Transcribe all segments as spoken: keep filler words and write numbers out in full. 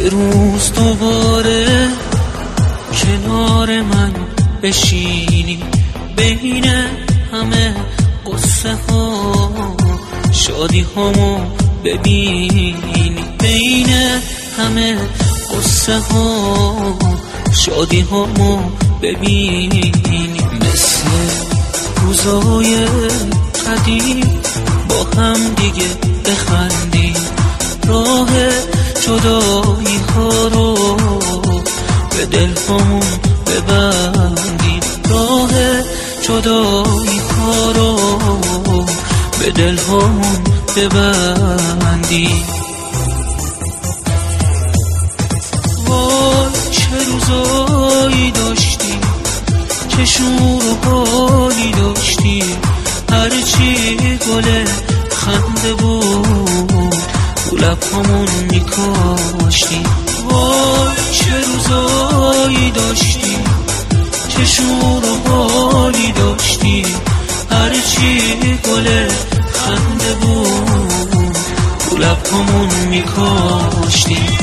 یه روز دوباره کنار من بشینی، بین همه قصه ها شادی هامو ببینی، بین همه قصه ها شادی هامو ببینی. مثل روزای قدیم با هم دیگه بخندیم، راه جدایی ها رو به دل هامون ببندیم، راه جدایی ها رو به دل هامون ببندیم. وای چه روزایی داشتیم، چه شور و حالی داشتیم، هرچی گل خنده بود تو لبهامون میکاشتیم. وای چه روزایی داشتیم، چه شور و حالی داشتیم، هرچی گل خنده بود تو لبهامون میکاشتیم.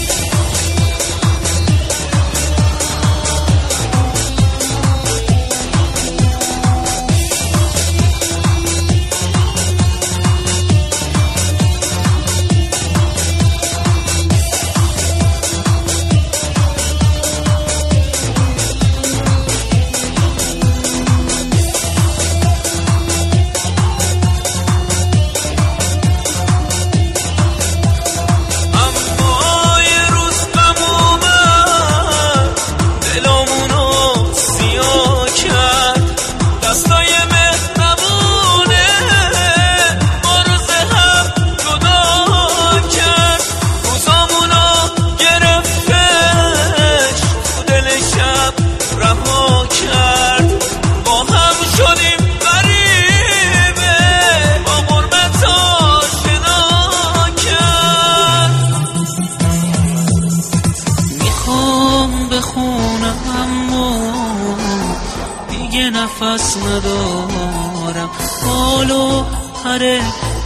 دیگه نفس ندارم، حالو پره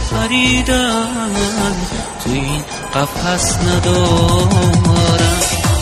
پریدن تو این قفس ندارم.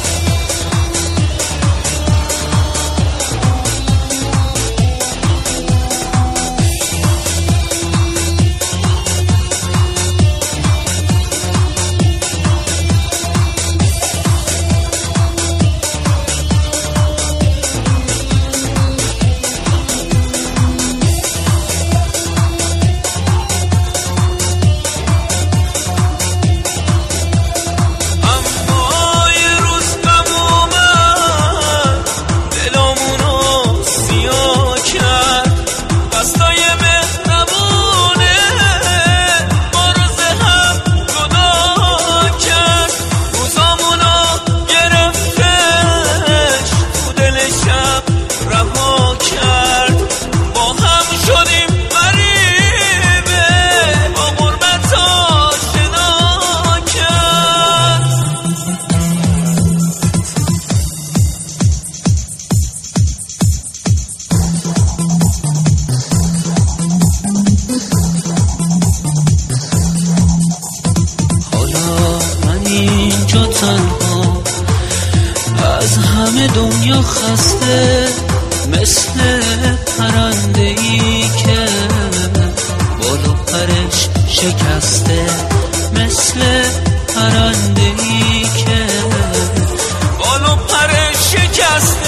تنها از همه دنیا خسته، مثل پرنده‌ای که بال و پرش شکسته، مثل پرنده‌ای که بال و پرش شکسته.